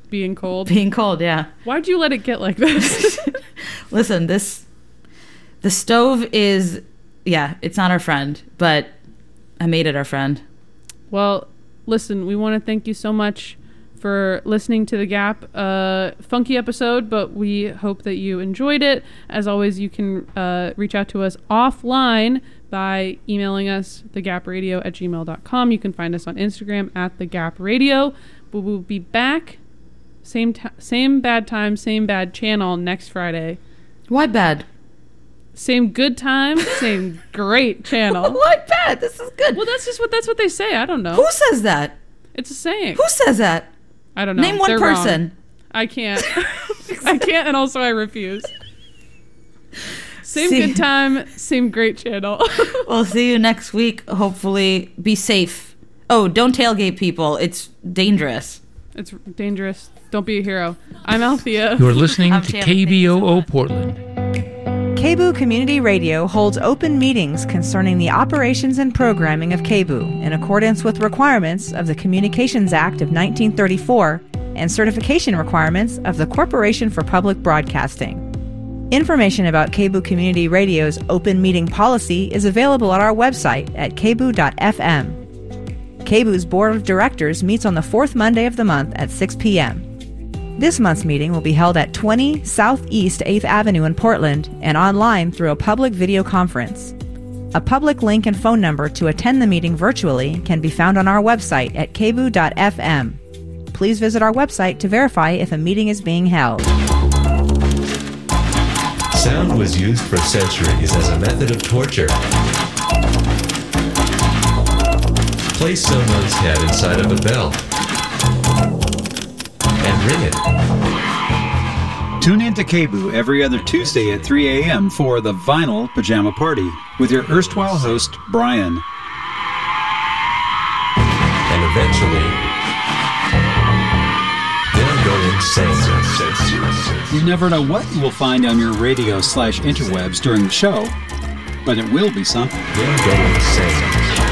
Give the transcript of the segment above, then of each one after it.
being cold. Being cold, yeah. Why'd you let it get like this? Listen, the stove is, it's not our friend, but I made it our friend. Well, listen, we want to thank you so much for listening to The Gap. Funky episode, but we hope that you enjoyed it. As always, you can reach out to us offline by emailing us, thegapradio@gmail.com. You can find us on Instagram @thegapradio. We will be back, same bad time, same bad channel next Friday. Why bad? Same good time, same great channel. Why bad? This is good. Well, that's what they say. I don't know. Who says that? It's a saying. Who says that? I don't know. Name one person. Wrong. I can't. I can't, and also I refuse. Same good time, same great channel. We'll see you next week. Hopefully, be safe. Oh, don't tailgate people. It's dangerous. It's dangerous. Don't be a hero. I'm Althea. You're listening to KBOO Portland. KBOO Community Radio holds open meetings concerning the operations and programming of KBOO in accordance with requirements of the Communications Act of 1934 and certification requirements of the Corporation for Public Broadcasting. Information about KBOO Community Radio's open meeting policy is available at our website at kboo.fm. KBOO's Board of Directors meets on the fourth Monday of the month at 6 p.m. This month's meeting will be held at 20 Southeast 8th Avenue in Portland and online through a public video conference. A public link and phone number to attend the meeting virtually can be found on our website at kboo.fm. Please visit our website to verify if a meeting is being held. Sound was used for centuries as a method of torture. Place someone's head inside of a bell and ring it. Tune in to KBOO every other Tuesday at 3 a.m. for the Vinyl Pajama Party with your erstwhile host, Brian. And eventually, they'll go insane. You never know what you will find on your radio/interwebs during the show, but it will be something. They'll go insane.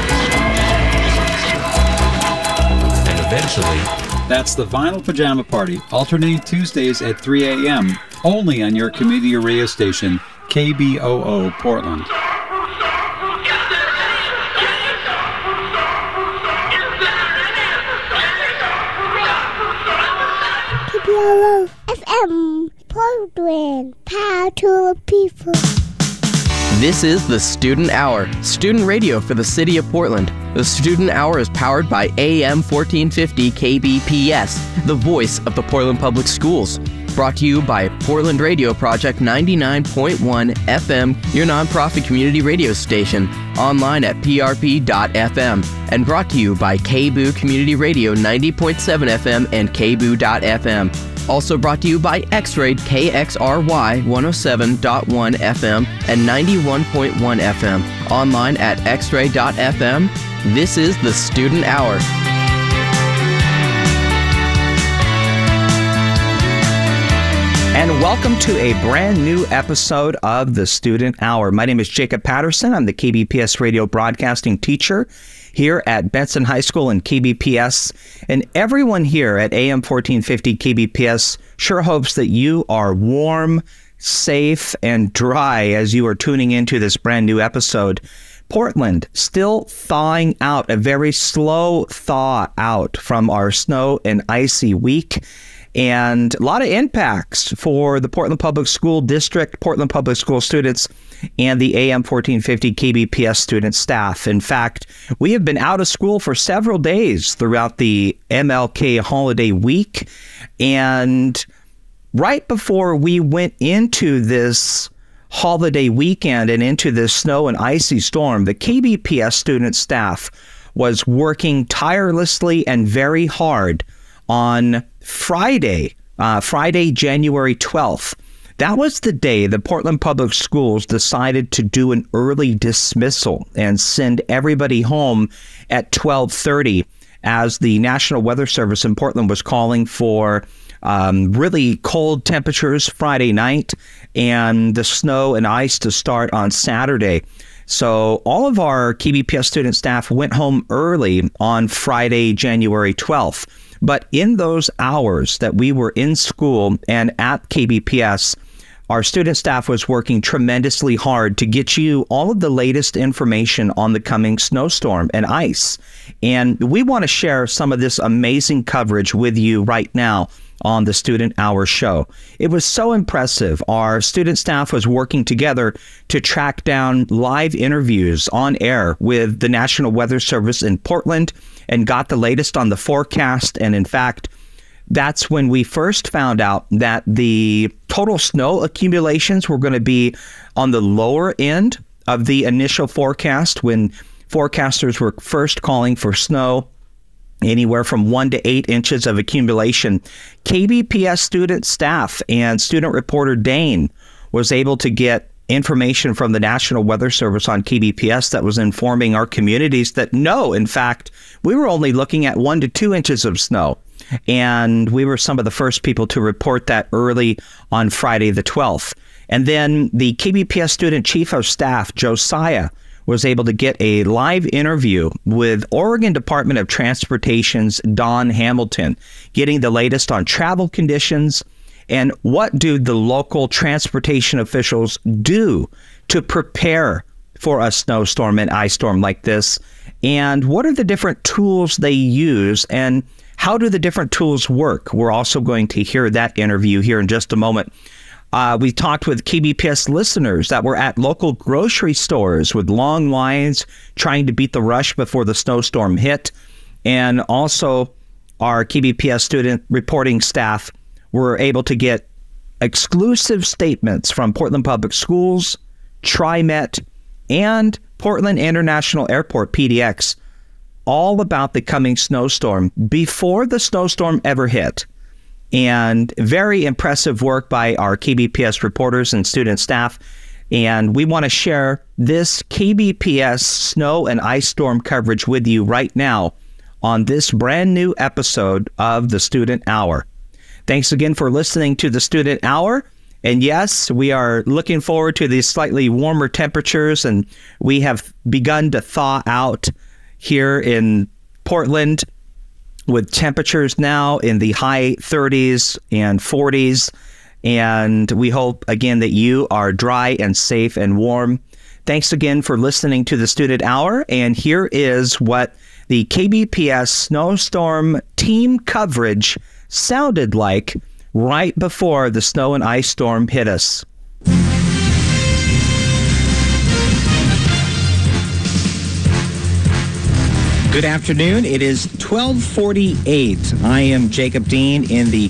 And eventually, that's the Vinyl Pajama Party, alternating Tuesdays at 3 a.m., only on your community radio station, KBOO Portland. KBOO FM Portland, power to the people. This is the Student Hour, student radio for the city of Portland. The Student Hour is powered by AM 1450 KBPS, the voice of the Portland Public Schools. Brought to you by Portland Radio Project 99.1 FM, your nonprofit community radio station, online at prp.fm, and brought to you by KBOO Community Radio 90.7 FM and KBOO.fm. Also brought to you by X-Rayed KXRY 107.1 FM and 91.1 FM. Online at xray.fm. This is the Student Hour. And welcome to a brand new episode of the Student Hour. My name is Jacob Patterson. I'm the KBPS radio broadcasting teacher here at Benson High School and KBPS. And everyone here at AM 1450 KBPS sure hopes that you are warm, safe, and dry as you are tuning into this brand new episode. Portland still thawing out, a very slow thaw out from our snow and icy week. And a lot of impacts for the Portland Public School District, Portland Public School students, and the AM 1450 KBPS student staff. In fact, we have been out of school for several days throughout the MLK holiday week. And right before we went into this holiday weekend and into this snow and icy storm, the KBPS student staff was working tirelessly and very hard on Friday, January 12th. That was the day the Portland Public Schools decided to do an early dismissal and send everybody home at 12:30 as the National Weather Service in Portland was calling for really cold temperatures Friday night and the snow and ice to start on Saturday. So all of our KBPS student staff went home early on Friday, January 12th. But in those hours that we were in school and at KBPS, our student staff was working tremendously hard to get you all of the latest information on the coming snowstorm and ice. And we want to share some of this amazing coverage with you right now on the Student Hour show. It was so impressive. Our student staff was working together to track down live interviews on air with the National Weather Service in Portland and got the latest on the forecast. And in fact, that's when we first found out that the total snow accumulations were going to be on the lower end of the initial forecast when forecasters were first calling for snow anywhere from 1 to 8 inches of accumulation. KBPS student staff and student reporter Dane was able to get information from the National Weather Service on KBPS that was informing our communities that no, in fact, we were only looking at 1 to 2 inches of snow. And we were some of the first people to report that early on Friday the 12th. And then the KBPS student chief of staff, Josiah, was able to get a live interview with Oregon Department of Transportation's Don Hamilton, getting the latest on travel conditions and what do the local transportation officials do to prepare for a snowstorm and ice storm like this, and what are the different tools they use, and how do the different tools work? We're also going to hear that interview here in just a moment. We talked with KBPS listeners that were at local grocery stores with long lines trying to beat the rush before the snowstorm hit. And also our KBPS student reporting staff were able to get exclusive statements from Portland Public Schools, TriMet, and Portland International Airport, PDX, all about the coming snowstorm before the snowstorm ever hit. And very impressive work by our KBPS reporters and student staff. And we want to share this KBPS snow and ice storm coverage with you right now on this brand new episode of the Student Hour. Thanks again for listening to the Student Hour. And yes, we are looking forward to these slightly warmer temperatures, and we have begun to thaw out here in Portland with temperatures now in the high 30s and 40s. And we hope, again, that you are dry and safe and warm. Thanks again for listening to the Student Hour. And here is what the KBPS snowstorm team coverage sounded like right before the snow and ice storm hit us. Good afternoon. It is 12:48. I am Jacob Dean in the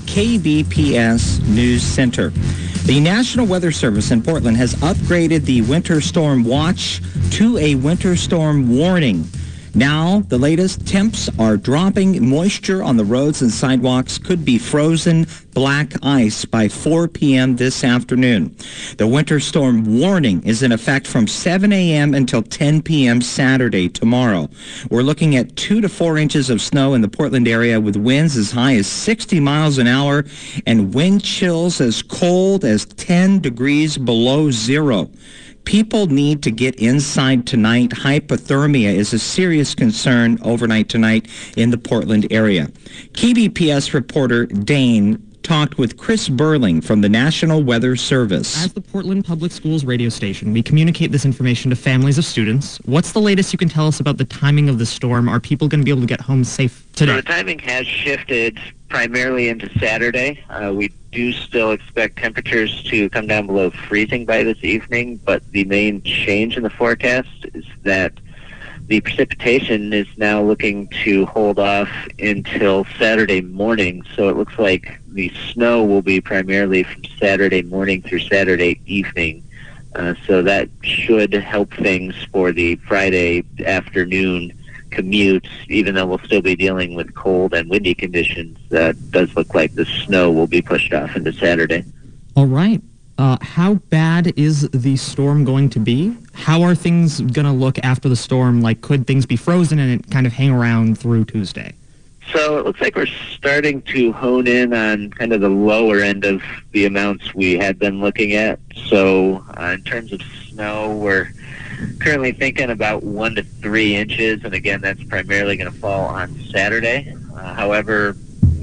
KBPS News Center. The National Weather Service in Portland has upgraded the winter storm watch to a winter storm warning. Now, the latest temps are dropping. Moisture on the roads and sidewalks could be frozen black ice by 4 p.m. this afternoon. The winter storm warning is in effect from 7 a.m. until 10 p.m. Saturday, tomorrow. We're looking at 2 to 4 inches of snow in the Portland area with winds as high as 60 miles an hour and wind chills as cold as 10 degrees below zero. People need to get inside tonight. Hypothermia is a serious concern overnight tonight in the Portland area. KBPS reporter Dane talked with Chris Burling from the National Weather Service. As the Portland Public Schools radio station, we communicate this information to families of students. What's the latest you can tell us about the timing of the storm? Are people going to be able to get home safe today? So the timing has shifted primarily into Saturday. We do still expect temperatures to come down below freezing by this evening, but the main change in the forecast is that the precipitation is now looking to hold off until Saturday morning. So it looks like the snow will be primarily from Saturday morning through Saturday evening. So that should help things for the Friday afternoon commute, even though we'll still be dealing with cold and windy conditions. That does look like the snow will be pushed off into Saturday. All right. How bad is the storm going to be? How are things going to look after the storm? Like, could things be frozen and it kind of hang around through Tuesday? So it looks like we're starting to hone in on kind of the lower end of the amounts we had been looking at. So in terms of snow, we're currently thinking about 1 to 3 inches, and again, that's primarily going to fall on Saturday. However,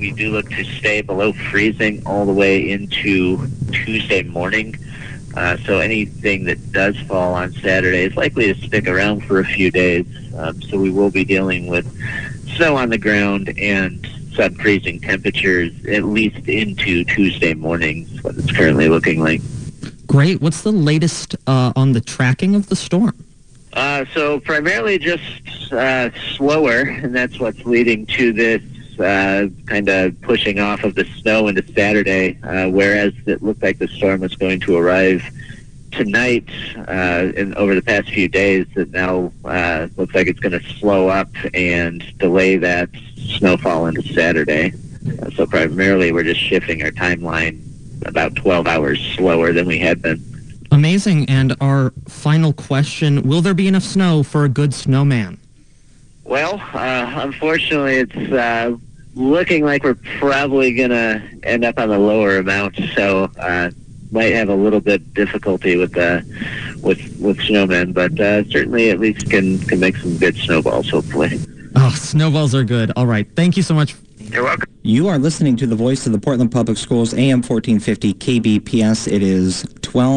we do look to stay below freezing all the way into Tuesday morning. So anything that does fall on Saturday is likely to stick around for a few days. So we will be dealing with snow on the ground and sub-freezing temperatures at least into Tuesday morning, is what it's currently looking like. Great. What's the latest on the tracking of the storm? So primarily just slower, and that's what's leading to this kind of pushing off of the snow into Saturday, whereas it looked like the storm was going to arrive tonight and over the past few days. It now looks like it's going to slow up and delay that snowfall into Saturday. So primarily we're just shifting our timeline about 12 hours slower than we had been. Amazing. And our final question, will there be enough snow for a good snowman? Well, unfortunately, it's looking like we're probably going to end up on the lower amount, so might have a little bit difficulty with snowmen, but certainly at least can make some good snowballs, hopefully. Oh, snowballs are good. All right. Thank you so much. You're welcome. You are listening to the voice of the Portland Public Schools, AM 1450 KBPS. It is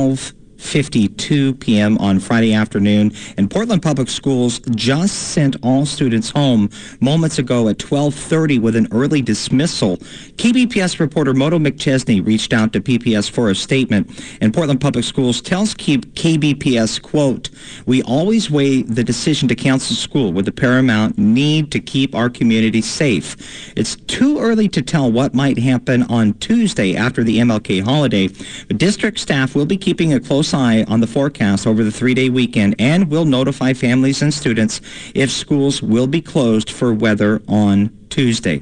12:52 p.m. on Friday afternoon, and Portland Public Schools just sent all students home moments ago at 12:30 with an early dismissal. KBPS reporter Moto McChesney reached out to PPS for a statement, and Portland Public Schools tells KBPS, quote, "We always weigh the decision to cancel school with the paramount need to keep our community safe. It's too early to tell what might happen on Tuesday after the MLK holiday, but district staff will be keeping a close eye on the forecast over the 3-day weekend and will notify families and students if schools will be closed for weather on Tuesday."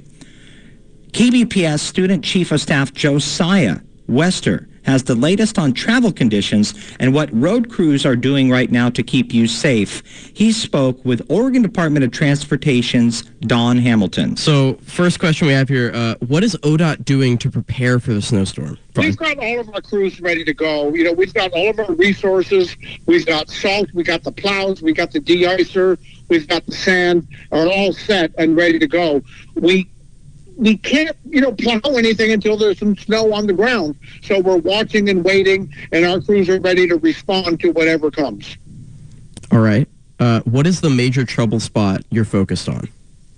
KBPS Student Chief of Staff Josiah Wester has the latest on travel conditions and what road crews are doing right now to keep you safe. He spoke with Oregon Department of Transportation's Don Hamilton. So, first question we have here, what is ODOT doing to prepare for the snowstorm? We've got all of our crews ready to go. You know, we've got all of our resources. We've got salt, we got the plows, we got the de-icer, we've got the sand, are all set and ready to go. We can't, plow anything until there's some snow on the ground. So we're watching and waiting, and our crews are ready to respond to whatever comes. All right. What is the major trouble spot you're focused on?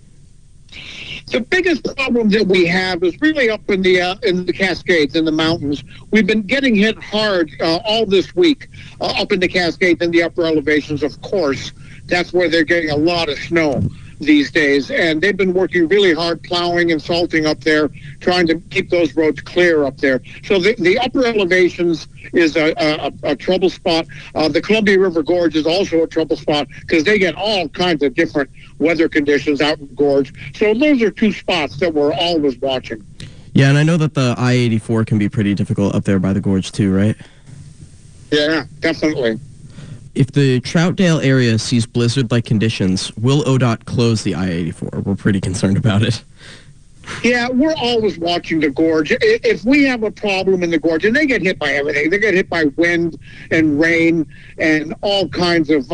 The biggest problem that we have is really up in the Cascades, in the mountains. We've been getting hit hard all this week up in the Cascades and the upper elevations, of course. That's where they're getting a lot of snow these days, and they've been working really hard plowing and salting up there, trying to keep those roads clear up there. So the upper elevations is a trouble spot. The Columbia River Gorge is also a trouble spot because they get all kinds of different weather conditions out in the gorge. So those are two spots that we're always watching. Yeah, and I know that the I-84 can be pretty difficult up there by the gorge too, right? Yeah, definitely. If the Troutdale area sees blizzard-like conditions, will ODOT close the I-84? We're pretty concerned about it. Yeah, we're always watching the gorge. If we have a problem in the gorge, and they get hit by everything, they get hit by wind and rain and all kinds of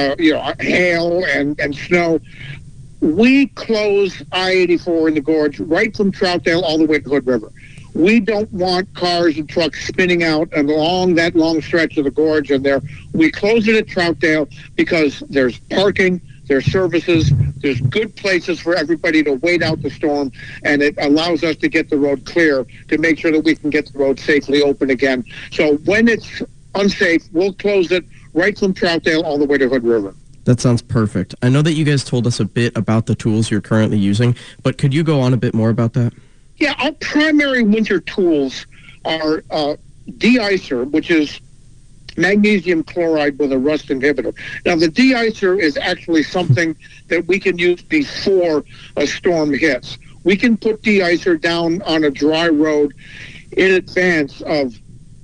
hail and snow. We close I-84 in the gorge right from Troutdale all the way to Hood River. We don't want cars and trucks spinning out along that long stretch of the gorge and there. We close it at Troutdale because there's parking, there's services, there's good places for everybody to wait out the storm, and it allows us to get the road clear to make sure that we can get the road safely open again. So when it's unsafe, we'll close it right from Troutdale all the way to Hood River. That sounds perfect. I know that you guys told us a bit about the tools you're currently using, but could you go on a bit more about that? Yeah, our primary winter tools are de-icer, which is magnesium chloride with a rust inhibitor. Now, the de-icer is actually something that we can use before a storm hits. We can put de-icer down on a dry road in advance of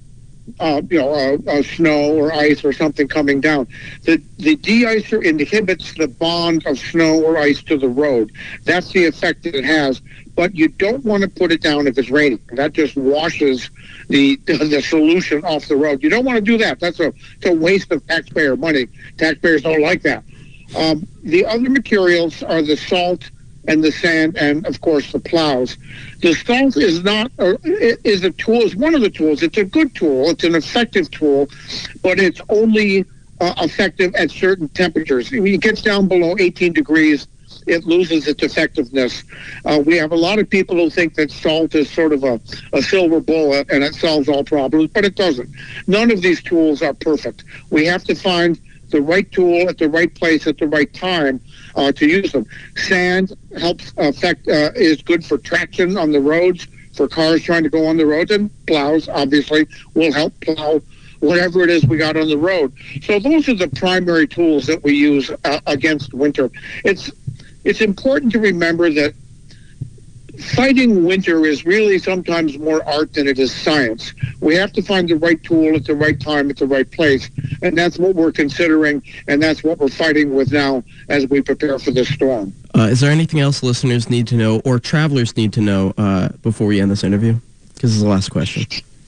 snow or ice or something coming down. The de-icer inhibits the bond of snow or ice to the road. That's the effect that it has. But you don't want to put it down if it's raining. That just washes the solution off the road. You don't want to do that. That's a waste of taxpayer money. Taxpayers don't like that. The other materials are the salt and the sand, and of course the plows. The salt is not is a tool. Is one of the tools. It's a good tool. It's an effective tool, but it's only effective at certain temperatures. When it gets down below 18 degrees, it loses its effectiveness. We have a lot of people who think that salt is sort of a silver bullet and it solves all problems, but it doesn't. None of these tools are perfect. We have to find the right tool at the right place at the right time to use them. Sand helps is good for traction on the roads, for cars trying to go on the roads, and plows, obviously, will help plow whatever it is we got on the road. So those are the primary tools that we use against winter. It's important to remember that fighting winter is really sometimes more art than it is science. We have to find the right tool at the right time at the right place, and that's what we're considering, and that's what we're fighting with now as we prepare for this storm. Is there anything else listeners need to know or travelers need to know before we end this interview? Because this is the last question.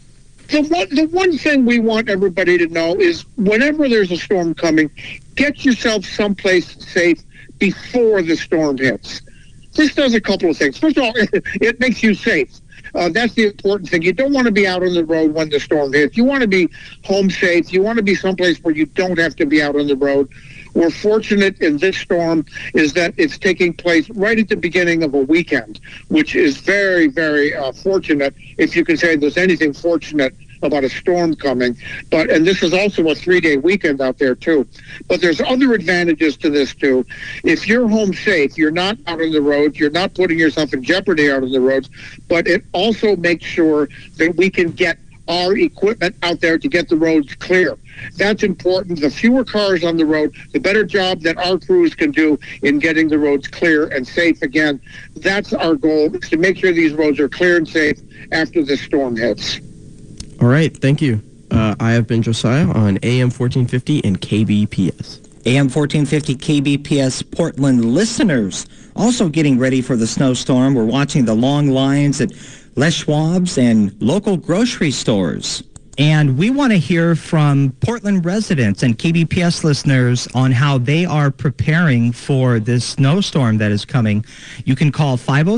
The one thing we want everybody to know is whenever there's a storm coming, get yourself someplace safe before the storm hits. This does a couple of things. First of all, it makes you safe. That's the important thing. You don't want to be out on the road when the storm hits. You want to be home safe. You want to be someplace where you don't have to be out on the road. We're fortunate in this storm is that it's taking place right at the beginning of a weekend, which is very, very fortunate, if you can say there's anything fortunate about a storm coming. And this is also a 3-day weekend out there too. But there's other advantages to this too. If you're home safe, you're not out on the roads, you're not putting yourself in jeopardy out on the roads, but it also makes sure that we can get our equipment out there to get the roads clear. That's important. The fewer cars on the road, the better job that our crews can do in getting the roads clear and safe again. That's our goal, is to make sure these roads are clear and safe after the storm hits. All right, thank you. I have been Josiah on AM 1450 and KBPS. AM 1450 KBPS Portland listeners also getting ready for the snowstorm. We're watching the long lines at Les Schwab's and local grocery stores. And we want to hear from Portland residents and KBPS listeners on how they are preparing for this snowstorm that is coming. You can call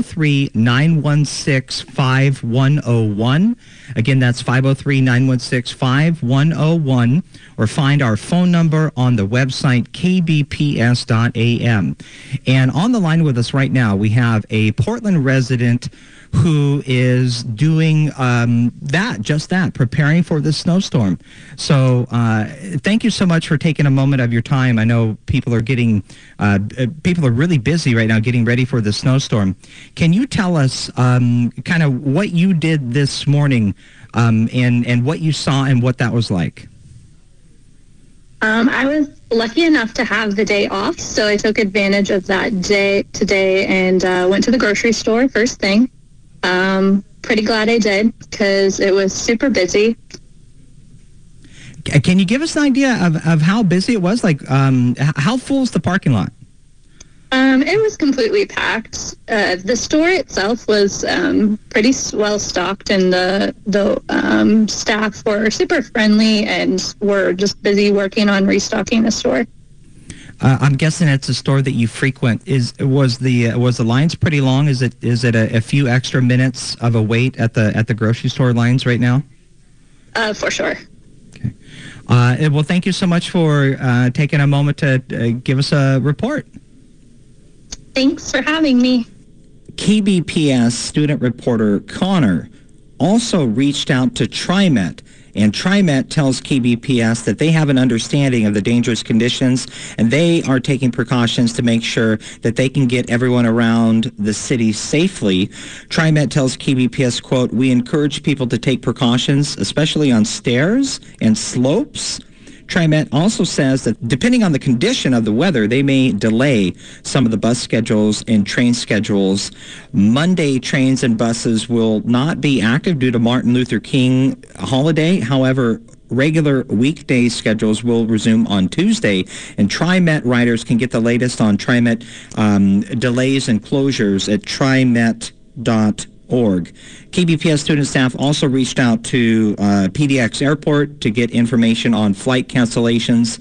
503-916-5101. Again, that's 503-916-5101. Or find our phone number on the website kbps.am. And on the line with us right now, we have a Portland resident who is doing just that, preparing for this snowstorm. So thank you so much for taking a moment of your time. I know people are really busy right now getting ready for the snowstorm. Can you tell us kind of what you did this morning and what you saw and what that was like? I was lucky enough to have the day off, so I took advantage of that day today and went to the grocery store first thing. Pretty glad I did because it was super busy. Can you give us an idea of how busy it was? Like, how full is the parking lot? It was completely packed. The store itself was pretty well stocked, and the staff were super friendly and were just busy working on restocking the store. I'm guessing it's a store that you frequent. Was the lines pretty long? Is it a few extra minutes of a wait at the grocery store lines right now? For sure. Okay. Well, thank you so much for taking a moment to give us a report. Thanks for having me. KBPS student reporter Connor also reached out to TriMet, and TriMet tells KBPS that they have an understanding of the dangerous conditions, and they are taking precautions to make sure that they can get everyone around the city safely. TriMet tells KBPS, quote, "We encourage people to take precautions, especially on stairs and slopes." TriMet also says that depending on the condition of the weather, they may delay some of the bus schedules and train schedules. Monday, trains and buses will not be active due to Martin Luther King holiday. However, regular weekday schedules will resume on Tuesday, and TriMet riders can get the latest on TriMet delays and closures at trimet.org. KBPS.org. KBPS student staff also reached out to PDX Airport to get information on flight cancellations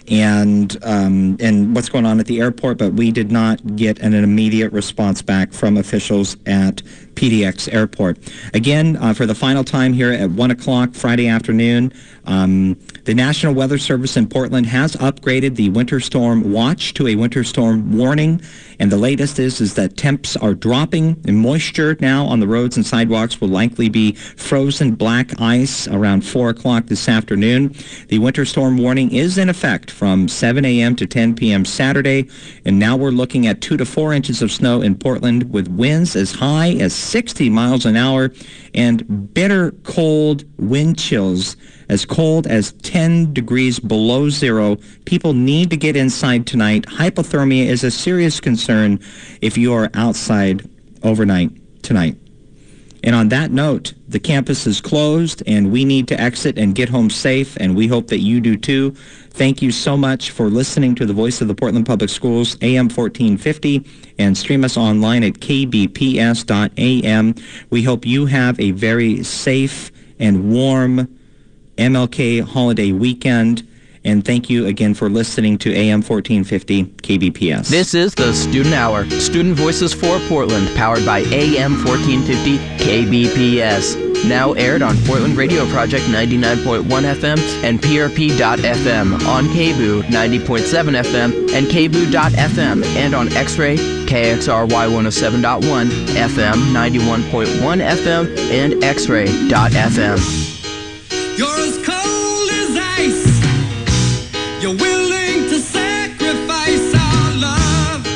and what's going on at the airport, but we did not get an immediate response back from officials at PDX Airport. Again, for the final time here at 1 o'clock Friday afternoon, the National Weather Service in Portland has upgraded the winter storm watch to a winter storm warning, and the latest is that temps are dropping, and moisture now on the roads and sidewalks will likely be frozen black ice around 4 o'clock this afternoon. The winter storm warning is in effect from 7 a.m. to 10 p.m. Saturday, and now we're looking at 2 to 4 inches of snow in Portland with winds as high as 60 miles an hour and bitter cold wind chills as cold as 10 degrees below zero. People need to get inside tonight. Hypothermia is a serious concern if you are outside overnight tonight. And on that note, the campus is closed and we need to exit and get home safe, and we hope that you do too. Thank you so much for listening to the Voice of the Portland Public Schools, AM 1450, and stream us online at kbps.am. We hope you have a very safe and warm MLK holiday weekend, and thank you again for listening to AM 1450 KBPS. This is the Student Hour, Student Voices for Portland, powered by AM 1450 KBPS. Now aired on Portland Radio Project 99.1 FM and PRP.FM, on KBOO 90.7 FM and KBOO.FM, and on X-Ray, KXRY 107.1 FM, 91.1 FM, and X-Ray.FM. You're as cold as ice. You're willing to sacrifice our love.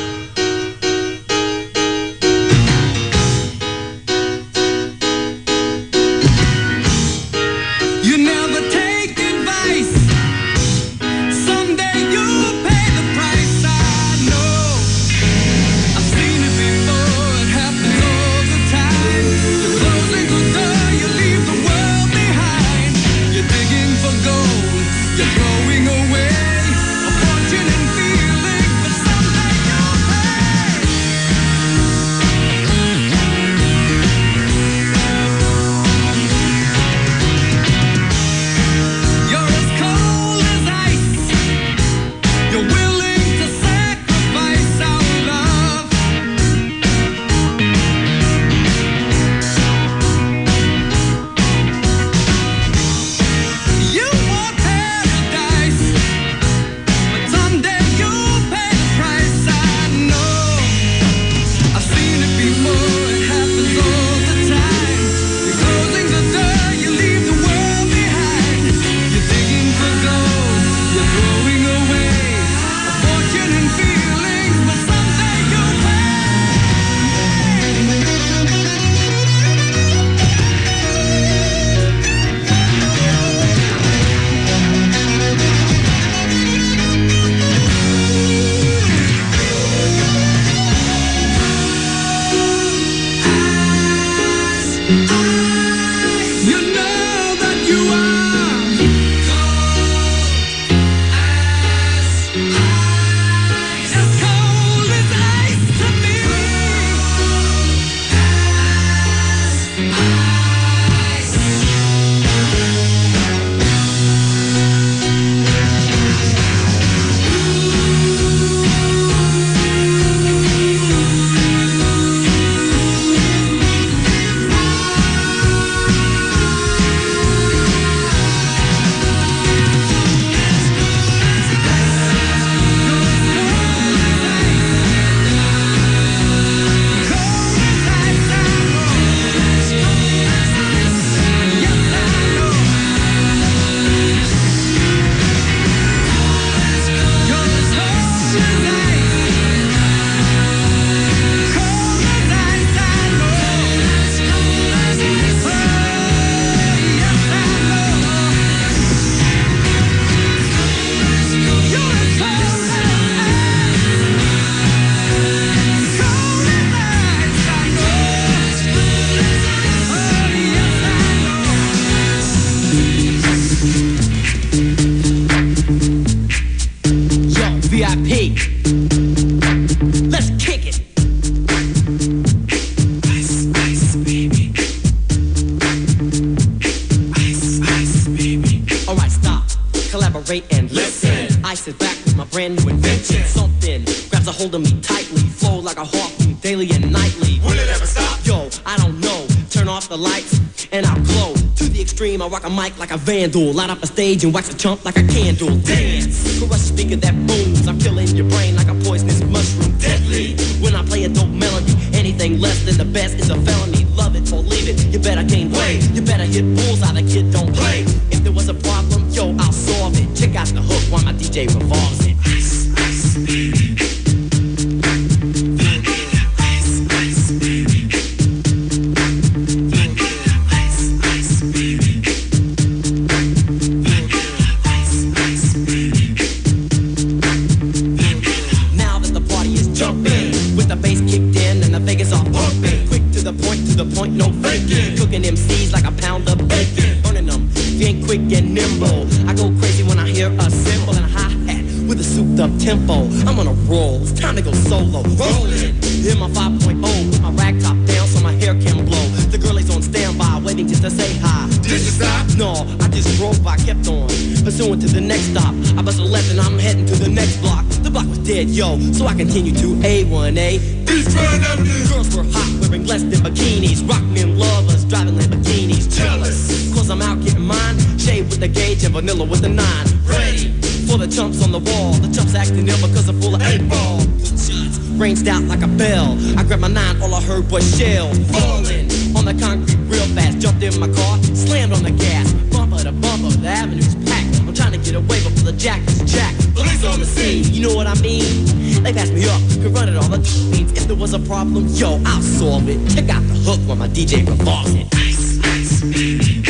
You never take advice. Someday you'll pay the price. I know. I've seen it before. It happens all the time. You're closing the door. You leave the world behind. You're digging celebrate and listen. I sit back with my brand new invention. Something grabs a hold of me tightly, flow like a harpoon daily and nightly. Will it ever stop? Yo, I don't know. Turn off the lights and I'll glow. To the extreme, I rock a mic like a vandal. Light up a stage and wax a chump like a candle. Dance, crush a speaker that booms. I'm killing your brain like a poisonous mushroom. Deadly, when I play a dope melody. Anything less than the best is a felony. Love it or leave it, you better gain weight. You better hit bullseye, the kid don't play. If there was a problem, yo, I'll solve it. Check out the hook while my DJ revolves it. Ice, ice, baby. To the point, no faking. Cooking MCs like a pound of bacon. Burning them, being quick and nimble. I go crazy when I hear a cymbal and a hi-hat with a souped up tempo. I'm on a roll, it's time to go solo. Rolling, in my 5.0 with my rag top down so my hair can blow. The girl is on standby, waiting just to say hi. Did you stop? No, I just drove by, kept on pursuing to the next stop. I bust a left and I'm heading to the next block. The block was dead, yo, so I continue to A1A. Girls were hot, wearing less than bikinis. Rock men lovers, driving Lamborghinis. Jealous, cause I'm out getting mine. Shade with the gauge and vanilla with the 9. Ready for the chumps on the wall. The chumps acting ill because I'm full of 8-ball. Shots ranged out like a bell. I grabbed my 9, all I heard was shells falling on the concrete real fast. Jumped in my car, slammed on the gas. Bumper to bumper, the avenue's packed. I'm trying to get away before the jack is jacked. Police on the scene, you know what I mean? They passed me up, could run it all the means. If there was a problem, yo, I'll solve it. Check out the hook while my DJ revolves it. Ice, ice, baby.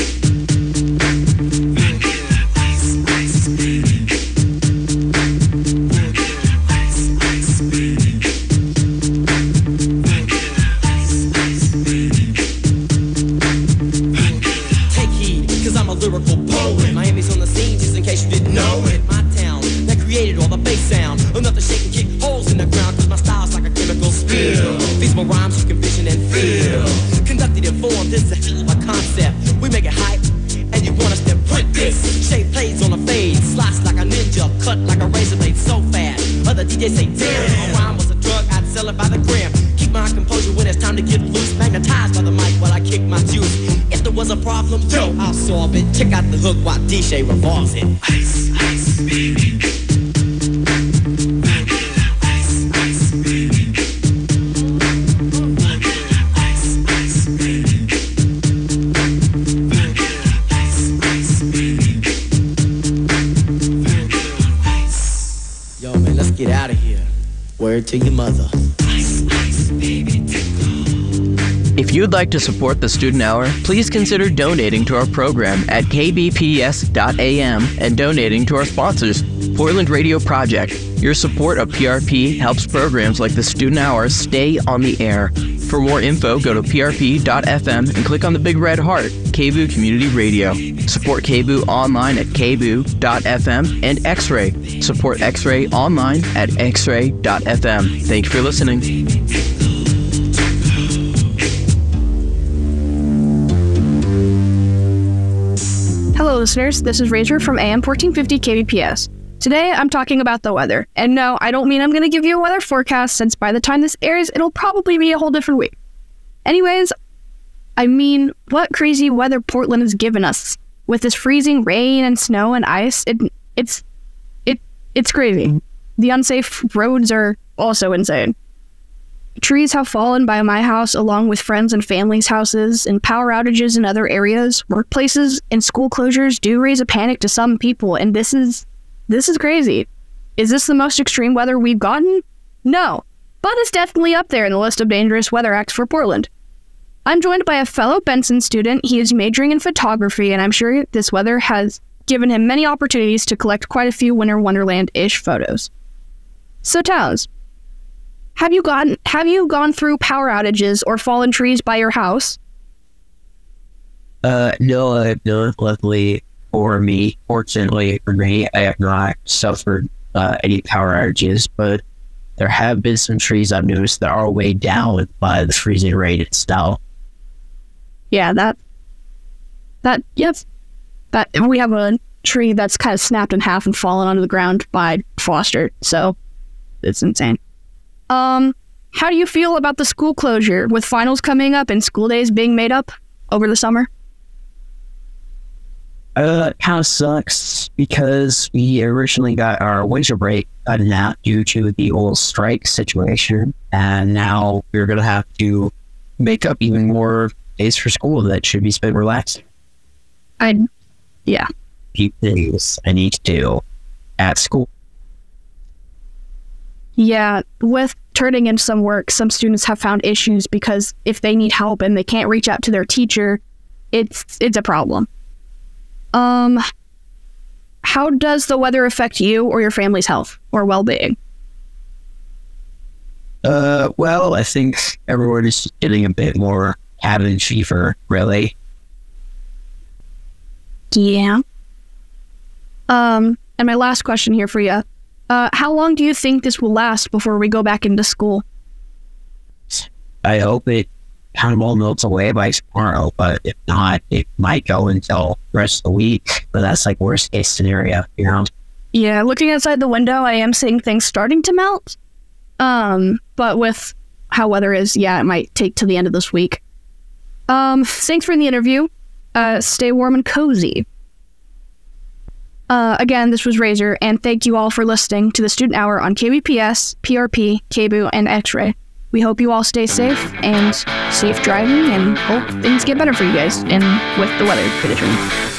Lyrical poet. Miami's on the scene, just in case you didn't know it. My town that created all the bass sound. Enough to shake and kick holes in the ground, cause my style's like a chemical spill. Feasible rhymes you can vision and feel. Conducted and formed, this is a hell of a concept. We make it hype, and you want us to print this. Shape plays on a fade, slice like a ninja, cut like a razor blade so fast. Other DJs say, damn, a rhyme was a drug, I'd sell it by the gram. Keep my composure when it's time to get loose. Magnetized by the mic while I kick my juice. If there was a problem, yo, I'll solve it. Check out the hook while DJ revolves it. Ice, ice, baby. Ice, ice, baby. Ice, ice, baby. Ice, ice, baby. Yo, man, let's get out of here. Word to your mother. Ice, ice, baby. If you'd like to support the Student Hour, please consider donating to our program at kbps.am and donating to our sponsors, Portland Radio Project. Your support of PRP helps programs like the Student Hour stay on the air. For more info, go to prp.fm and click on the big red heart, KBOO Community Radio. Support KBOO online at kboo.fm and X-Ray. Support X-Ray online at xray.fm. Thank you for listening. Hello listeners, this is Razor from AM 1450 KBPS. Today I'm talking about the weather. And no, I don't mean I'm going to give you a weather forecast, since by the time this airs, it'll probably be a whole different week. Anyways, I mean, what crazy weather Portland has given us. With this freezing rain and snow and ice, it's crazy. The unsafe roads are also insane. Trees have fallen by my house along with friends and families' houses, and power outages in other areas, workplaces, and school closures do raise a panic to some people, and this is crazy. Is this the most extreme weather we've gotten? No, but it's definitely up there in the list of dangerous weather acts for Portland. I'm joined by a fellow Benson student. He is majoring in photography, and I'm sure this weather has given him many opportunities to collect quite a few Winter Wonderland-ish photos. So Towns, have you gone through power outages or fallen trees by your house? No, I have not. Luckily for me, fortunately for me, I have not suffered any power outages, but there have been some trees I've noticed that are weighed down by the freezing rain itself. Yeah, that we have a tree that's kind of snapped in half and fallen onto the ground by Foster. So it's insane. How do you feel about the school closure with finals coming up and school days being made up over the summer? It kind of sucks because we originally got our winter break cut out due to the old strike situation, and now we're going to have to make up even more days for school that should be spent relaxing. Yeah. Few things I need to do at school. Yeah, with turning in some work, some students have found issues because if they need help and they can't reach out to their teacher, it's a problem. How does the weather affect you or your family's health or well-being? Well, I think everyone is getting a bit more cabin fever, really. Yeah. And my last question here for you. How long do you think this will last before we go back into school? I hope it kind of all melts away by tomorrow, but if not, it might go until the rest of the week. But that's like worst case scenario, you know? Yeah, looking outside the window, I am seeing things starting to melt. But with how weather is, yeah, it might take to the end of this week. Thanks for the interview. Stay warm and cozy. Again, this was Razor, and thank you all for listening to the Student Hour on KBPS, PRP, KBOO, and X-Ray. We hope you all stay safe and safe driving, and hope things get better for you guys and with the weather conditions.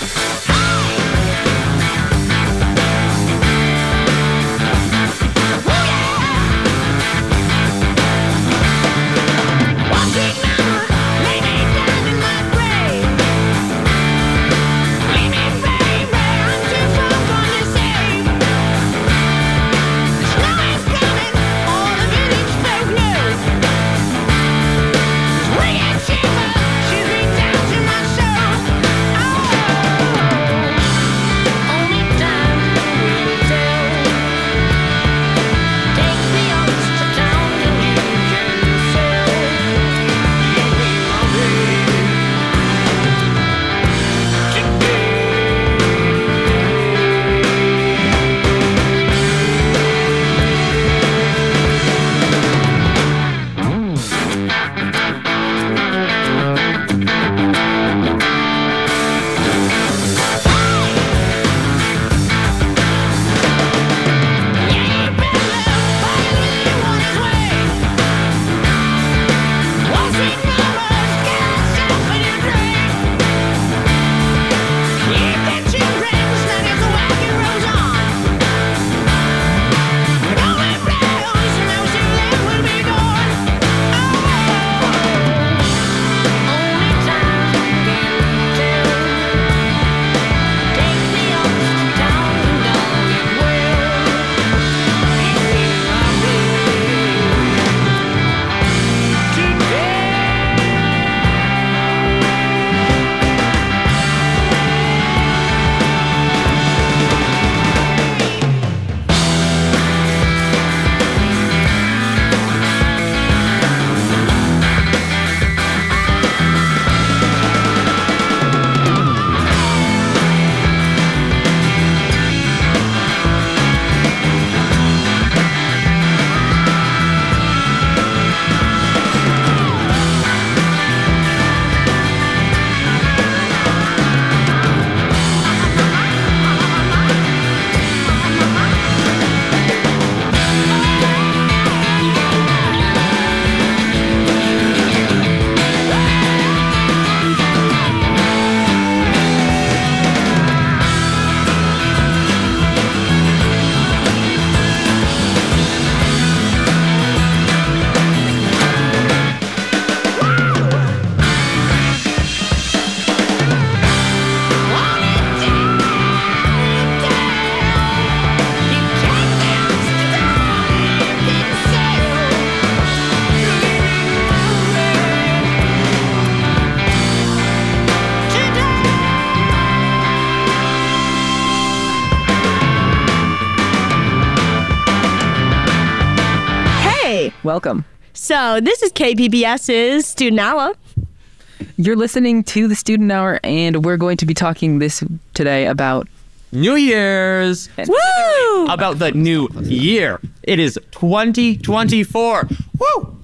Welcome. So this is KPBS's Student Hour. You're listening to the Student Hour, and we're going to be talking today about New Year's. Woo! About the new year. It is 2024. Woo!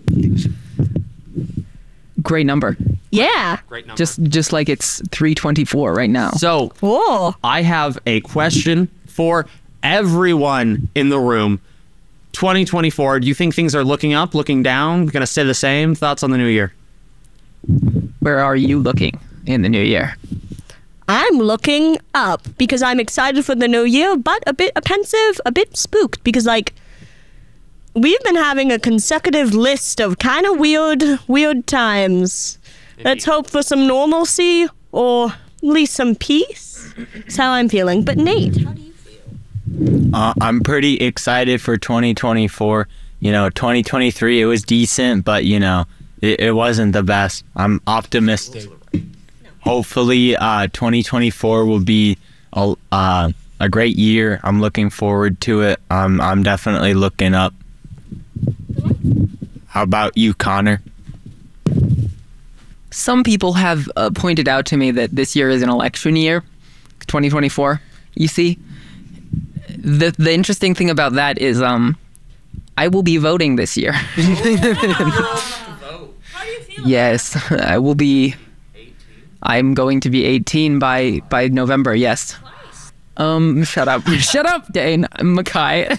Great number. Yeah. Great number. Just like it's 324 right now. So, I have a question for everyone in the room. 2024, do you think things are looking up, looking down, going to stay the same? Thoughts on the new year? Where are you looking in the new year? I'm looking up because I'm excited for the new year, but a bit pensive, a bit spooked because, like, we've been having a consecutive list of kind of weird times. Let's hope for some normalcy or at least some peace. That's how I'm feeling. But Nate, how do you feel? I'm pretty excited for 2024. 2023, it was decent, but, it wasn't the best. I'm optimistic. Hopefully, 2024 will be a great year. I'm looking forward to it. I'm definitely looking up. How about you, Connor? Some people have pointed out to me that this year is an election year, 2024. You see, the interesting thing about that is I will be voting this year. Yes, I will be. I'm going to be 18 by November. Yes. Shut up, Dane. Makai.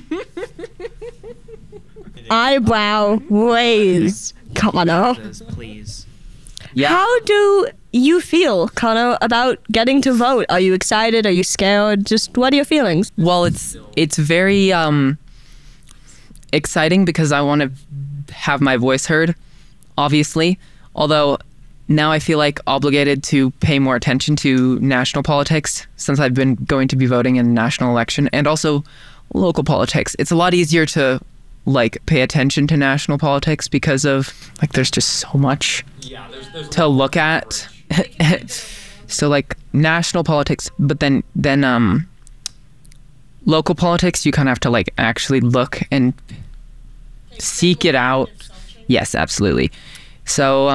Eyebrow raised, Connor. Please. Yeah. How do you feel, Connor, about getting to vote? Are you excited? Are you scared? Just what are your feelings? Well, it's very exciting because I want to have my voice heard, obviously. Although now I feel like obligated to pay more attention to national politics since I've been going to be voting in the national election and also local politics. It's a lot easier to pay attention to national politics because of there's just so much to look at. So national politics, but then local politics, you kind of have to actually look and seek it out. Yes, absolutely. So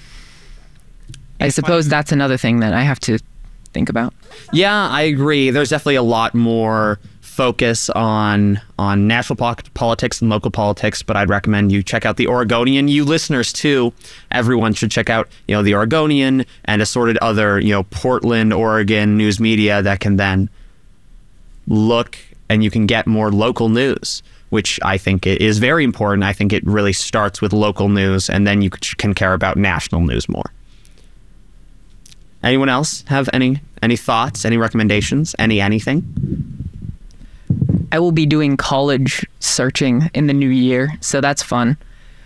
I suppose that's another thing that I have to think about. Yeah, I agree. There's definitely a lot more focus on national politics and local politics, but I'd recommend you check out the Oregonian. You listeners too, everyone should check out the Oregonian and assorted other Portland, Oregon news media that can then look and you can get more local news, which I think is very important. I think it really starts with local news and then you can care about national news more. Anyone else have any thoughts, any recommendations, anything? I will be doing college searching in the new year, so that's fun.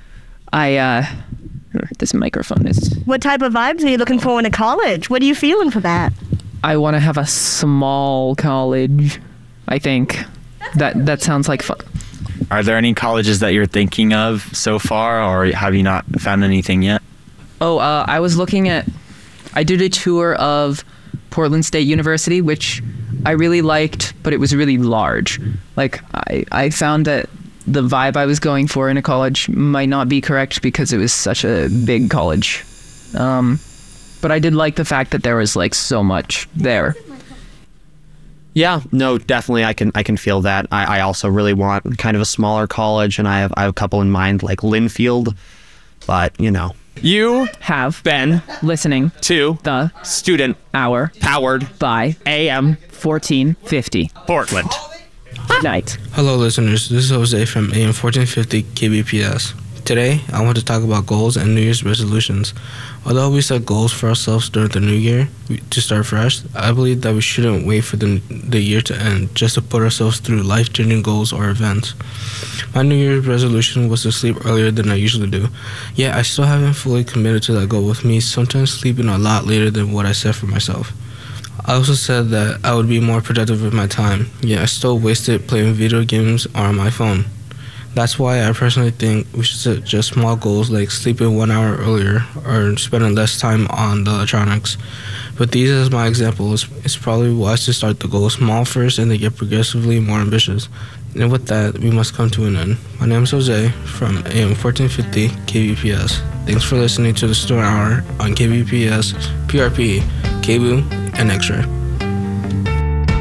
This microphone is... What type of vibes are you looking for in a college? What are you feeling for that? I want to have a small college, I think. That sounds like fun. Are there any colleges that you're thinking of so far, or have you not found anything yet? I was looking at... I did a tour of Portland State University, which I really liked, but it was really large. I found that the vibe I was going for in a college might not be correct because it was such a big college. But I did like the fact that there was so much there. Yeah, no, definitely I can feel that. I also really want kind of a smaller college, and I have a couple in mind, like Linfield, but you have been listening to the Student Hour powered by AM 1450 Portland. Good night. Hello listeners, this is Jose from AM 1450 KBPS. Today, I want to talk about goals and New Year's resolutions. Although we set goals for ourselves during the new year to start fresh, I believe that we shouldn't wait for the year to end just to put ourselves through life-changing goals or events. My New Year's resolution was to sleep earlier than I usually do. Yet I still haven't fully committed to that goal, with me sometimes sleeping a lot later than what I set for myself. I also said that I would be more productive with my time, yet I still wasted playing video games or on my phone. That's why I personally think we should set just small goals like sleeping 1 hour earlier or spending less time on the electronics. With these as my examples, it's probably wise to start the goal small first and then get progressively more ambitious. And with that, we must come to an end. My name is Jose from AM 1450 KBPS. Thanks for listening to the Student Hour on KBPS, PRP, KBOO, and X-Ray.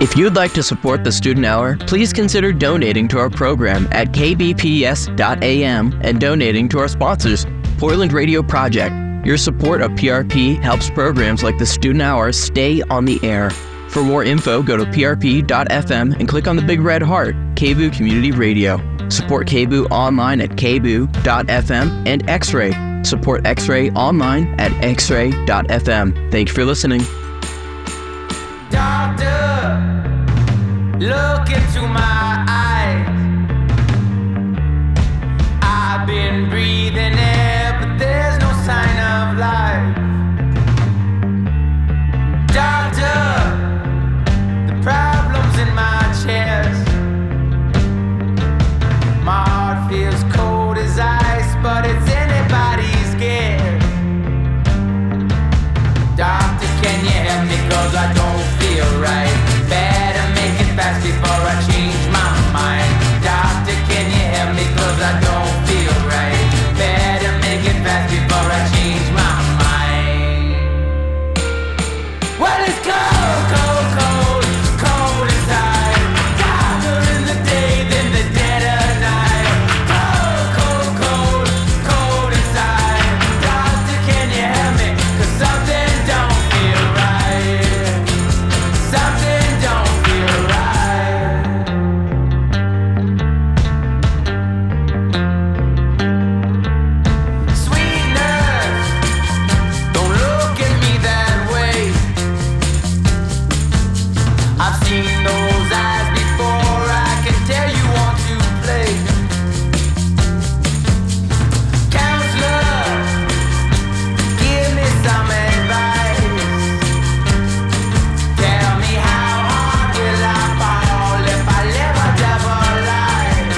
If you'd like to support the Student Hour, please consider donating to our program at kbps.am and donating to our sponsors, Portland Radio Project. Your support of PRP helps programs like the Student Hour stay on the air. For more info, go to prp.fm and click on the big red heart, KBOO Community Radio. Support KBOO online at kboo.fm and X-Ray. Support X-Ray online at xray.fm. Thank you for listening. Doctor, look into my eyes. I've been breathing air, but there's no sign of life. Doctor, the problem's in my chest. My heart feels cold as ice, but it's anybody's guess. Doctor, can you help me? 'Cause I don't feel right. Better make it fast before I change my mind. Doctor, can you help me? 'Cause I don't feel right. Better make it fast before I change my mind. Well, it's cold, cold, cold, cold inside. Darker in the day than the dead of night. Cold, cold, cold, cold inside. Doctor, can you help me? 'Cause something don't feel right. Something don't feel right. Sweet nurse, don't look at me that way. I've seen those eyes before, I can tell you want to play. Counselor, give me some advice. Tell me how hard will I fall if I live a double life.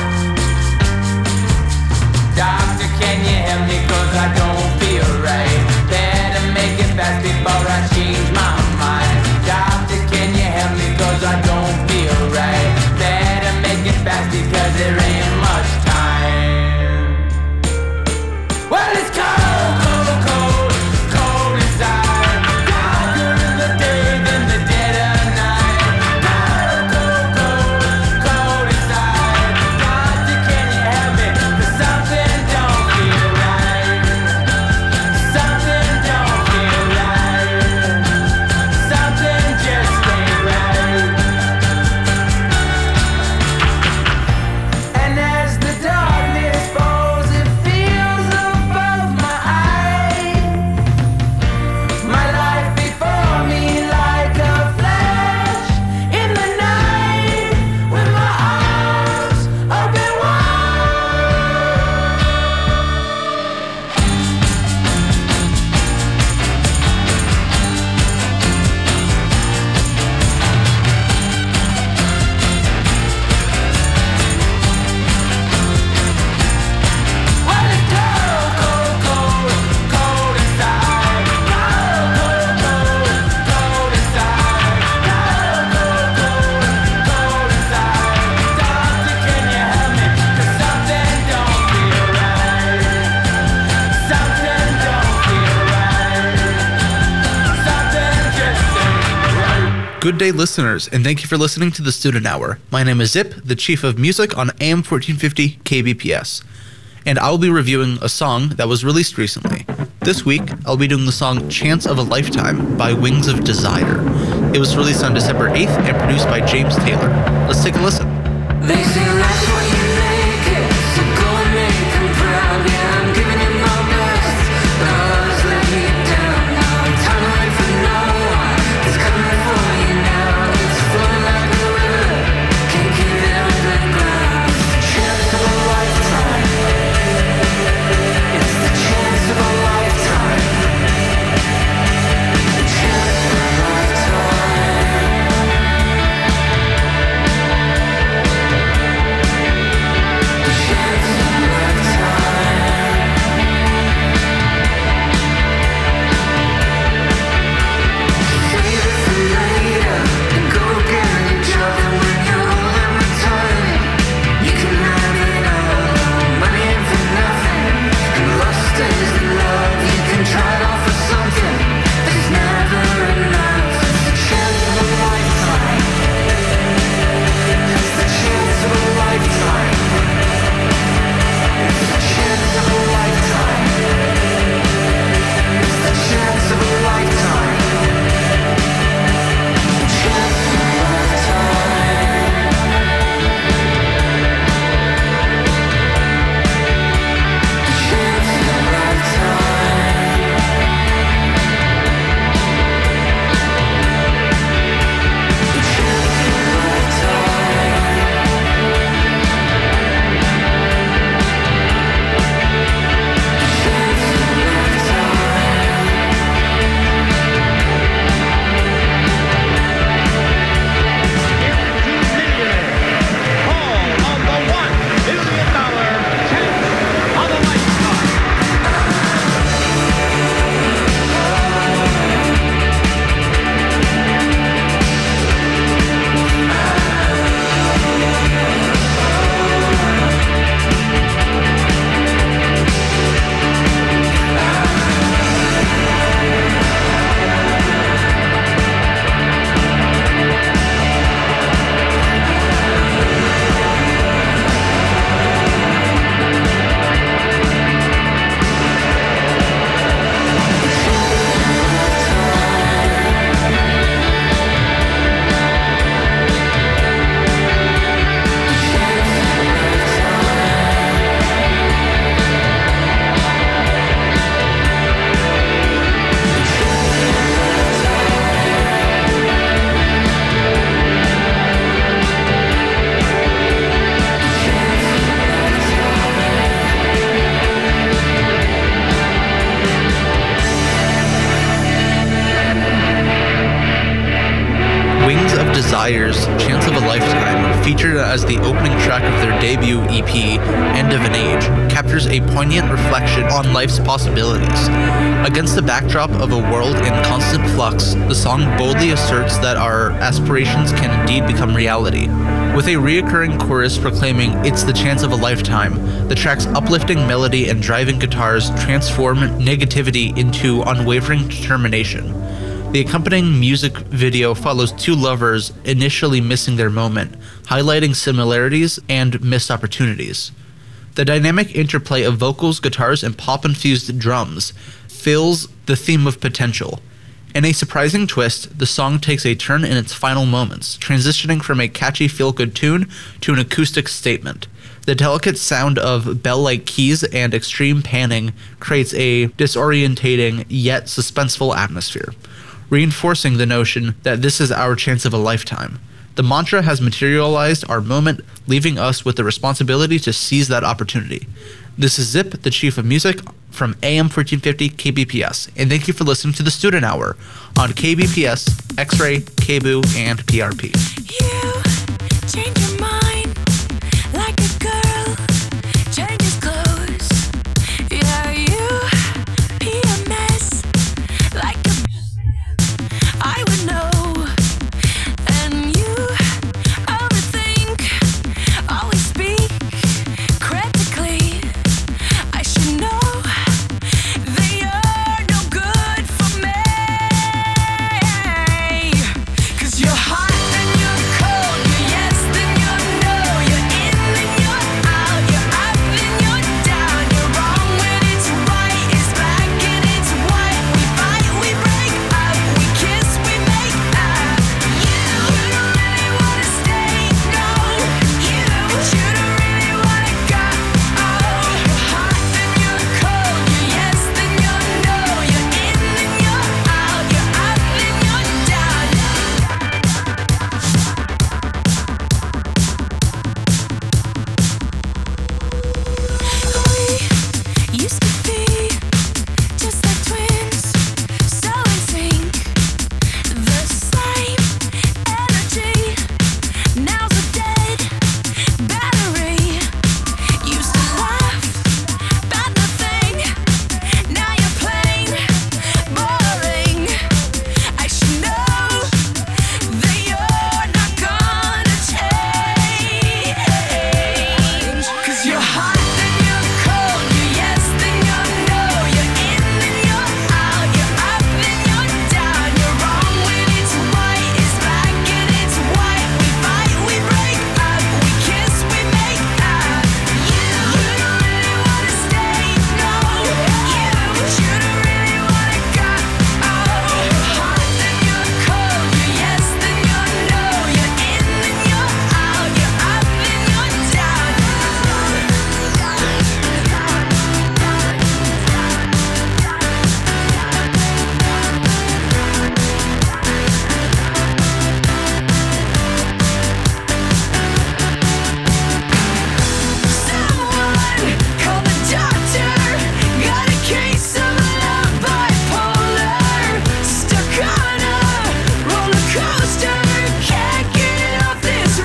Doctor, can you help me? 'Cause I don't feel right. Better make it fast before I change my mind. Doctor, can you help me? 'Cause I don't feel right. Better make it fast because there ain't much time. Well, it's cold, cold, cold, cold inside. Darker in the day than the dead of night. Cold, cold, cold, cold inside. Doctor, can you help me? 'Cause something don't feel right. Something don't feel right. Something just ain't right. And as the darkness falls, it feels above my eyes. My life before me like a flash in the night, with my arms open wide. Well, it's cold, cold, cold, cold inside. Cold, cold, cold, cold inside. Cold, cold, cold, cold inside. Doctor, can you help me? 'Cause something don't feel right. Something don't feel right. Something just ain't right. Good day, listeners, and thank you for listening to the Student Hour. My name is Zip, the Chief of Music on AM 1450 KBPS, and I will be reviewing a song that was released recently. This week, I'll be doing the song Chance of a Lifetime by Wings of Desire. It was released on December 8th and produced by James Taylor. Let's take a listen. They say that's what you make it, so go and make them proud. Yeah, I'm giving it my best, but others let me down. Now I'm tunneling for no one, it's coming for you now. It's flowing like a river, can't keep it underground. It's the chance of a lifetime. It's the chance of a lifetime. The chance of a lifetime. Desire's Chance of a Lifetime, featured as the opening track of their debut EP, End of an Age, captures a poignant reflection on life's possibilities. Against the backdrop of a world in constant flux, the song boldly asserts that our aspirations can indeed become reality. With a reoccurring chorus proclaiming "It's the chance of a lifetime," the track's uplifting melody and driving guitars transform negativity into unwavering determination. The accompanying music video follows two lovers initially missing their moment, highlighting similarities and missed opportunities. The dynamic interplay of vocals, guitars, and pop-infused drums fills the theme of potential. In a surprising twist, the song takes a turn in its final moments, transitioning from a catchy feel-good tune to an acoustic statement. The delicate sound of bell-like keys and extreme panning creates a disorientating yet suspenseful atmosphere, reinforcing the notion that this is our chance of a lifetime. The mantra has materialized our moment, leaving us with the responsibility to seize that opportunity. This is Zip, the Chief of Music, from AM 1450 KBPS, and thank you for listening to the Student Hour on KBPS, X-Ray, KBOO, and PRP. Change your mind like a girl changes clothes. Yeah, you be a mess like a I would know. And you overthink, always speak critically. I should know that you're no good for me. 'Cause you're hot and you're cold, you're yes then you're no, you're in then you're out, you're up then you're down, you're wrong when it's right, it's black and it's white. We fight, we break up, we kiss, we make up. You don't really wanna stay, no. You don't really wanna go. You're hot then you're cold, you're yes then you're no, you're in then you're out, you're up then you're down. We used to be just like twins, so in sync. The same energy, now's a dead battery. Used to laugh about nothing, now you're plain boring. I should know that you're not gonna change. 'Cause you're hot then you're cold, you're yes then you're no, you're in then you're out, you're up then you're down, you're wrong when it's right, it's black and it's white. We fight, we break up, we kiss, we make up. You don't really wanna stay, no. You don't really wanna go. You're hot then you're cold, you're yes then you're no, you're in then you're out, you're up then you're down. Someone call the doctor. Got a case of love bipolar. Stuck on a roller coaster. Can't get off this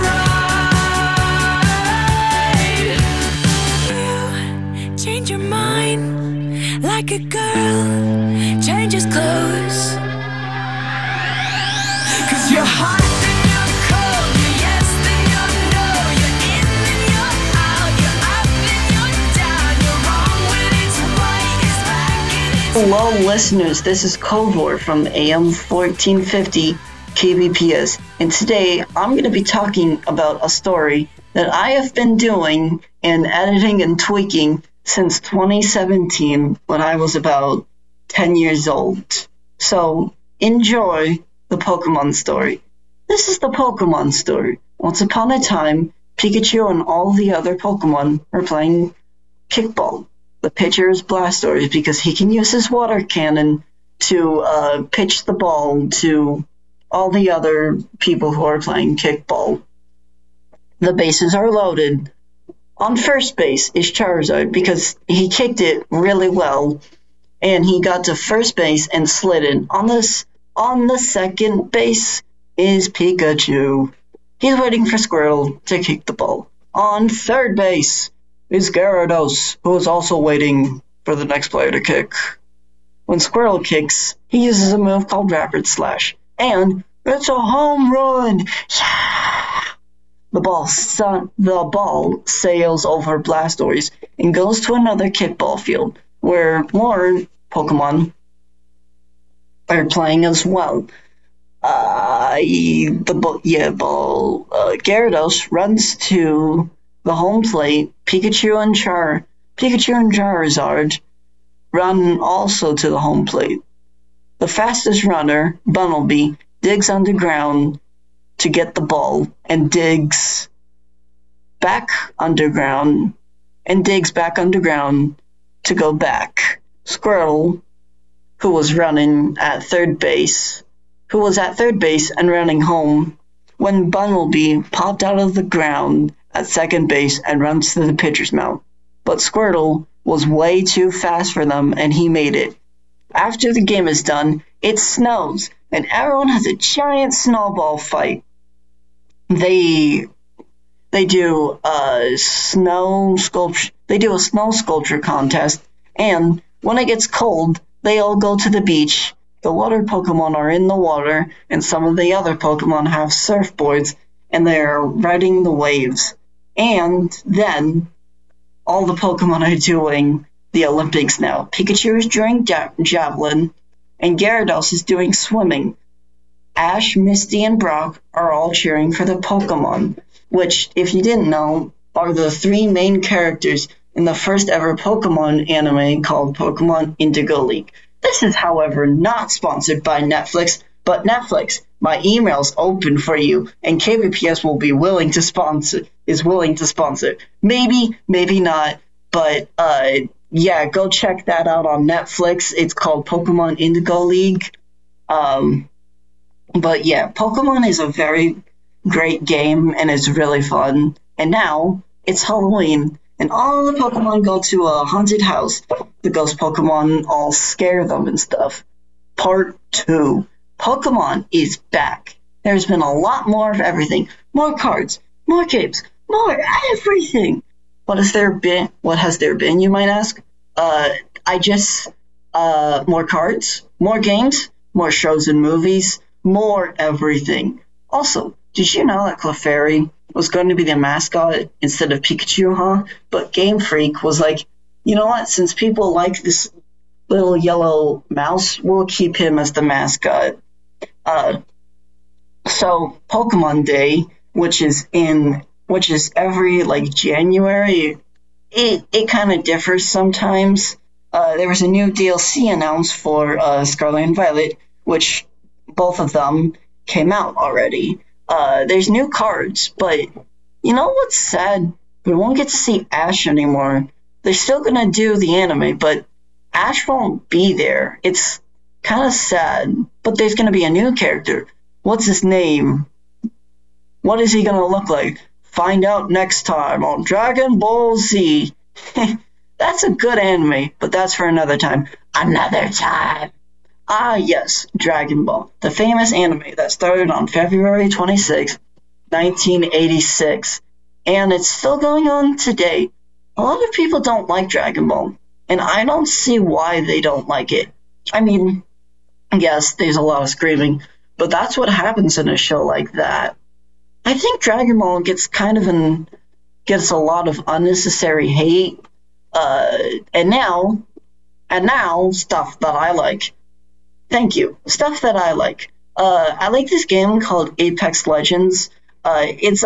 ride. You change your mind like a girl changes clothes. 'Cause you're hot then you're cold, you're yes then you're no, you're in then you're out, you're up then you're down, you're wrong when it's right, it's black and it's Hello, listeners. This is Kovor from AM 1450 KBPS, and today I'm going to be talking about a story that I have been doing and editing and tweaking since 2017 when I was about 10 years old. So enjoy the Pokemon story. This is the Pokemon story. Once upon a time, Pikachu and all the other Pokemon were playing kickball. The pitcher is Blastoise because he can use his water cannon to pitch the ball to all the other people who are playing kickball. The bases are loaded. On first base is Charizard because he kicked it really well, and he got to first base and slid in. On the second base is Pikachu. He's waiting for Squirtle to kick the ball. On third base is Gyarados, who is also waiting for the next player to kick. When Squirtle kicks, he uses a move called Rapid Slash, and it's a home run! Yeah! The ball sails over Blastoise and goes to another kickball field, where more Pokemon are playing as well. Gyarados runs to the home plate. Pikachu and Charizard run also to the home plate. The fastest runner, Bunnelby, digs underground to get the ball and digs back underground to go back. Squirtle, who was at third base and running home when Bunnelby popped out of the ground at second base and runs to the pitcher's mound. But Squirtle was way too fast for them, and he made it. After the game is done, it snows, and everyone has a giant snowball fight. They do a snow sculpture contest, and when it gets cold, they all go to the beach. The water Pokemon are in the water, and some of the other Pokemon have surfboards, and they're riding the waves. And then all the Pokemon are doing the Olympics now. Pikachu is doing javelin, and Gyarados is doing swimming. Ash, Misty, and Brock are all cheering for the Pokemon, which, if you didn't know, are the three main characters in the first ever Pokemon anime called Pokemon Indigo League. This is, however, not sponsored by Netflix, but Netflix, my email's open for you, and KBPS is willing to sponsor. Maybe, maybe not, but yeah, go check that out on Netflix. It's called Pokemon Indigo League. But yeah, Pokemon is a very great game, and it's really fun. And now, it's Halloween, and all the Pokemon go to a haunted house. The ghost Pokemon all scare them and stuff. Part 2. Pokemon is back. There's been a lot more of everything. More cards, more games, more everything. What has there been, you might ask? More cards, more games, more shows and movies, more everything. Also, did you know that Clefairy was going to be the mascot instead of Pikachu, huh? But Game Freak was like, you know what, since people like this little yellow mouse, we'll keep him as the mascot. So Pokemon Day, which is every January, it kind of differs sometimes. There was a new DLC announced for Scarlet and Violet, which both of them came out already. There's new cards, but you know what's sad? We won't get to see Ash anymore. They're still gonna do the anime, but Ash won't be there. It's kind of sad, but there's gonna be a new character. What's his name? What is he gonna look like? Find out next time on Dragon Ball Z. That's a good anime, but that's for another time. Another time. Ah, yes, Dragon Ball, the famous anime that started on February 26, 1986, and it's still going on today. A lot of people don't like Dragon Ball, and I don't see why they don't like it. I mean, yes, there's a lot of screaming, but that's what happens in a show like that. I think Dragon Ball gets a lot of unnecessary hate, and now, stuff that I like. Thank you. Stuff that I like. I like this game called Apex Legends. It's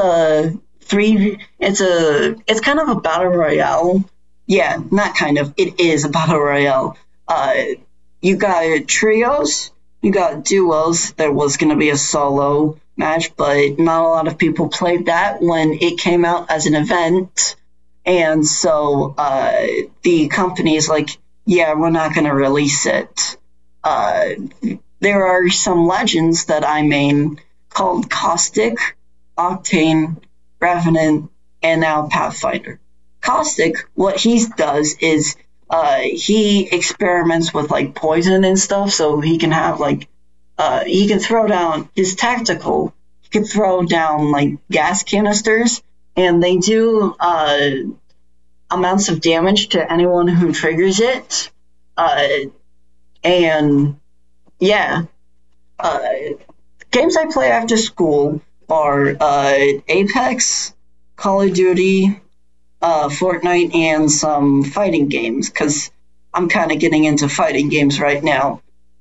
kind of a battle royale. Yeah, not kind of. It is a battle royale. You got trios, you got duos. There was going to be a solo match, but not a lot of people played that when it came out as an event. And so the company's like, yeah, we're not going to release it. There are some legends that I main called Caustic, Octane, Revenant, and now Pathfinder. Caustic, what he does is he experiments with poison and stuff, so he can have he can throw down his tactical. He can throw down like gas canisters, and they do amounts of damage to anyone who triggers it. And yeah, games I play after school are Apex, Call of Duty, Fortnite, and some fighting games, because I'm kind of getting into fighting games right now.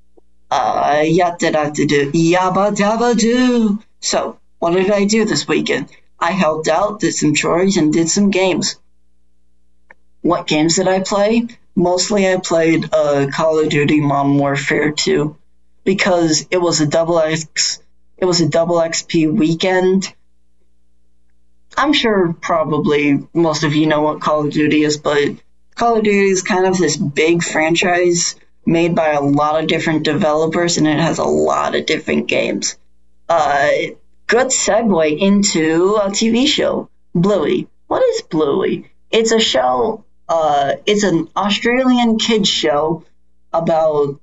Yabba dabba do. So, what did I do this weekend? I helped out, did some chores, and did some games. What games did I play? Mostly I played Call of Duty Modern Warfare 2, because it was a double XP weekend. I'm sure probably most of you know what Call of Duty is, but Call of Duty is kind of this big franchise made by a lot of different developers, and it has a lot of different games. Good segue into a TV show, Bluey. What is Bluey? It's a show, it's an Australian kids show about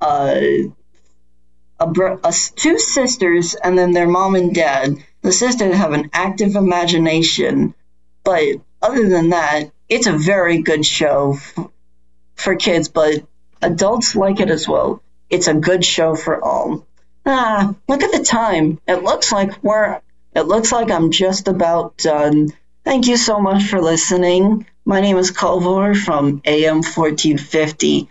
two sisters and then their mom and dad. The sisters have an active imagination, but other than that, it's a very good show for kids, but adults like it as well. It's a good show for all. Look at the time. It looks like I'm just about done. Thank you so much for listening. My name is Culver from AM 1450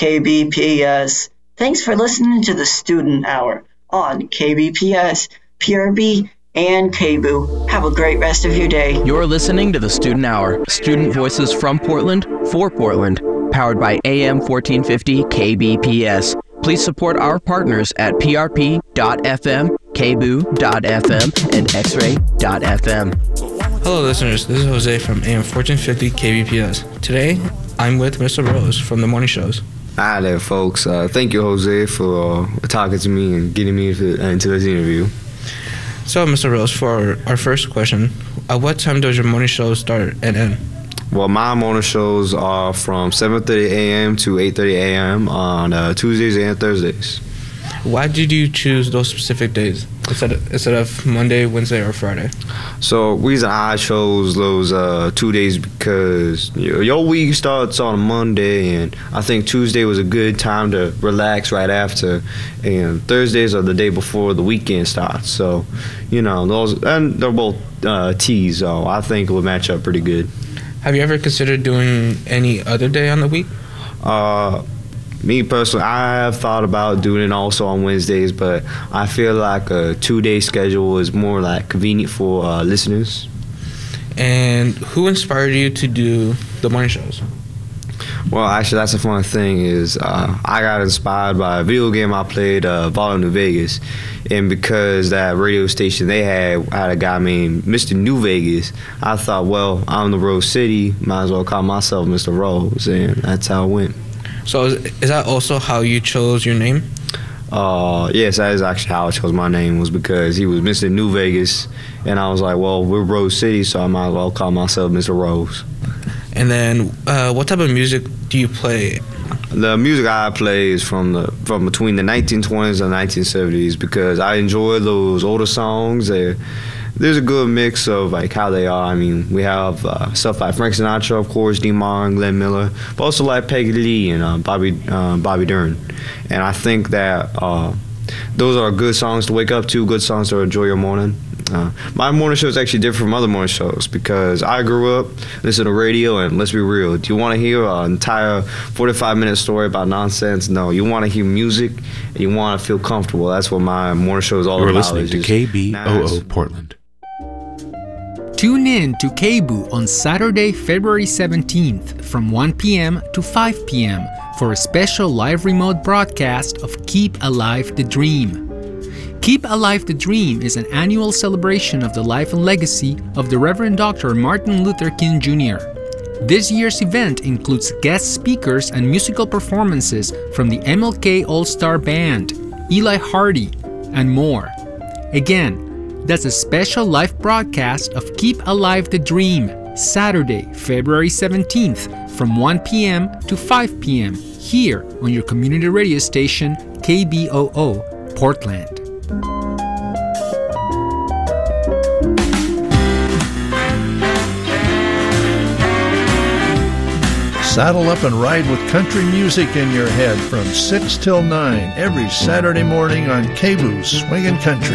KBPS. Thanks for listening to the Student Hour on KBPS, PRB, and KBOO. Have a great rest of your day. You're listening to the Student Hour, student voices from Portland, for Portland, powered by AM 1450 KBPS. Please support our partners at prp.fm, kboo.fm, and xray.fm. Hello, listeners. This is Jose from AM 1450 KBPS. Today, I'm with Mr. Rose from the morning shows. Hi there, folks. Thank you, Jose, for talking to me and getting me into this interview. So, Mr. Rose, for our first question, at what time does your morning show start and end? Well, my morning shows are from 7:30 a.m. to 8:30 a.m. on Tuesdays and Thursdays. Why did you choose those specific days instead of Monday, Wednesday, or Friday? So, the reason I chose those 2 days because your week starts on a Monday, and I think Tuesday was a good time to relax right after, and Thursdays are the day before the weekend starts. So, those, and they're both T's, so I think it would match up pretty good. Have you ever considered doing any other day on the week? Me personally, I have thought about doing it also on Wednesdays, but I feel like a 2-day schedule is more like convenient for listeners. And who inspired you to do the morning shows? Well, actually, that's the funny thing is I got inspired by a video game I played, Fallout New Vegas. And because that radio station they had a guy named Mr. New Vegas, I thought, well, I'm the Rose City, might as well call myself Mr. Rose, and that's how it went. So is that also how you chose your name? Yes, that is actually how I chose my name, was because he was Mr. New Vegas, and I was like, well, we're Rose City, so I might as well call myself Mr. Rose. And then, what type of music do you play? The music I play is from between the 1920s and 1970s, because I enjoy those older songs. There's a good mix of like how they are. I mean, we have stuff like Frank Sinatra, of course, Dean Martin, Glenn Miller, but also like Peggy Lee and Bobby Darin. And I think that those are good songs to wake up to, good songs to enjoy your morning. My morning show is actually different from other morning shows because I grew up listening to radio, and let's be real, do you want to hear an entire 45-minute story about nonsense? No, you want to hear music and you want to feel comfortable. That's what my morning show is all about. You're listening to KBOO Portland. Tune in to KBOO on Saturday, February 17th from 1 p.m. to 5 p.m. for a special live remote broadcast of Keep Alive the Dream. Keep Alive the Dream is an annual celebration of the life and legacy of the Reverend Dr. Martin Luther King Jr. This year's event includes guest speakers and musical performances from the MLK All-Star Band, Eli Hardy, and more. Again, that's a special live broadcast of Keep Alive the Dream, Saturday, February 17th from 1 p.m. to 5 p.m. here on your community radio station, KBOO, Portland. Saddle up and ride with country music in your head from 6 till 9 every Saturday morning on KBOO Swingin' Country.